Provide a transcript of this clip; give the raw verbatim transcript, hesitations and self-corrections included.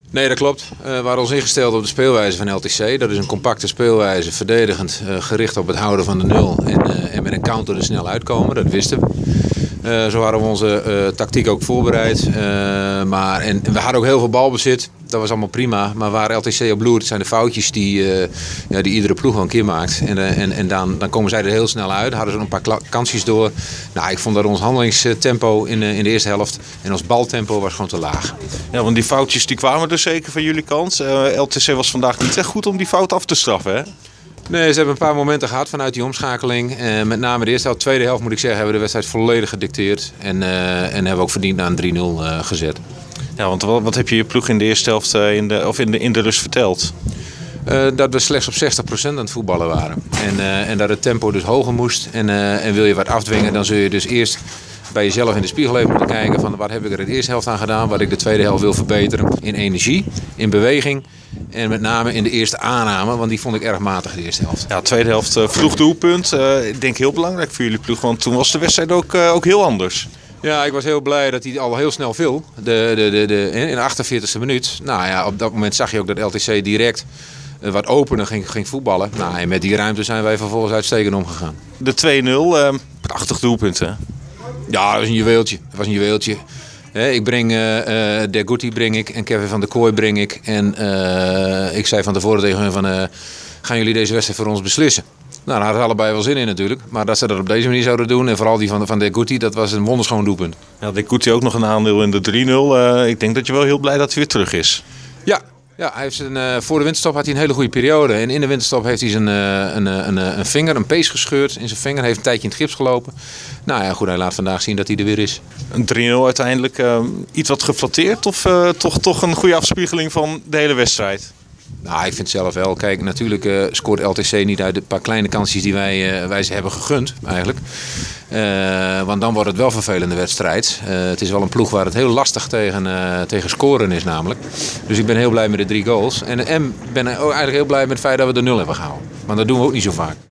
Nee, dat klopt. Uh, we waren ons ingesteld op de speelwijze van L T C. Dat is een compacte speelwijze, verdedigend, uh, gericht op het houden van de nul. En, uh, en met een counter er snel uitkomen, dat wisten we. Uh, zo hadden we onze uh, tactiek ook voorbereid. Uh, maar, en, en we hadden ook heel veel balbezit. Dat was allemaal prima. Maar waar L T C op loert, zijn de foutjes die, uh, ja, die iedere ploeg wel een keer maakt. En, uh, en, en dan, dan komen zij er heel snel uit. Hadden ze een paar kla- kansjes door. Nou, ik vond dat ons handelingstempo in, uh, in de eerste helft en ons baltempo was gewoon te laag. Ja, want die foutjes die kwamen dus zeker van jullie kant. Uh, L T C was vandaag niet echt goed om die fout af te straffen, hè? Nee, ze hebben een paar momenten gehad vanuit die omschakeling. Uh, met name de eerste helft, tweede helft moet ik zeggen, hebben we de wedstrijd volledig gedicteerd. En, uh, en hebben we ook verdiend naar een drie nul uh, gezet. Ja, want wat, wat heb je je ploeg in de eerste helft uh, in de, of in de, in de rust verteld? Uh, dat we slechts op zestig procent aan het voetballen waren. En, uh, en dat het tempo dus hoger moest. En, uh, en wil je wat afdwingen, dan zul je dus eerst bij jezelf in de spiegel even moeten kijken van wat heb ik er in de eerste helft aan gedaan, wat ik de tweede helft wil verbeteren in energie, in beweging en met name in de eerste aanname, want die vond ik erg matig de eerste helft. Ja, tweede helft uh, vroeg doelpunt. Uh, ik denk heel belangrijk voor jullie ploeg, want toen was de wedstrijd ook, uh, ook heel anders. Ja, ik was heel blij dat hij al heel snel viel. De, de, de, de, in de achtenveertigste minuut. Nou ja, op dat moment zag je ook dat L T C direct uh, wat opener ging, ging voetballen. Nou, en met die ruimte zijn wij vervolgens uitstekend omgegaan. De twee nul, uh, prachtig doelpunt, hè? Ja, dat was een juweeltje. Dat was een juweeltje. He, ik breng uh, uh, De Guti breng ik en Kevin van der Kooi breng ik. En uh, ik zei van tevoren tegen hen van uh, gaan jullie deze wedstrijd voor ons beslissen? Nou, daar hadden ze allebei wel zin in natuurlijk. Maar dat ze dat op deze manier zouden doen en vooral die van, van De Guti, dat was een wonderschoon doelpunt. Ja, De Guti ook nog een aandeel in de drie nul. Uh, ik denk dat je wel heel blij dat hij weer terug is. Ja. Ja, hij heeft zijn, uh, voor de winterstop had hij een hele goede periode. En in de winterstop heeft hij zijn, uh, een, een, een, een vinger, een pees gescheurd in zijn vinger. Hij heeft een tijdje in het gips gelopen. Nou ja, goed, hij laat vandaag zien dat hij er weer is. Een drie nul uiteindelijk. Uh, iets wat geflatteerd of uh, toch, toch een goede afspiegeling van de hele wedstrijd? Nou, ik vind het zelf wel. Kijk, natuurlijk uh, scoort L T C niet uit de paar kleine kansjes die wij, uh, wij ze hebben gegund, eigenlijk. Uh, want dan wordt het wel een vervelende wedstrijd. Uh, het is wel een ploeg waar het heel lastig tegen, uh, tegen scoren is namelijk. Dus ik ben heel blij met de drie goals. En, en ben ook eigenlijk heel blij met het feit dat we de nul hebben gehaald. Maar dat doen we ook niet zo vaak.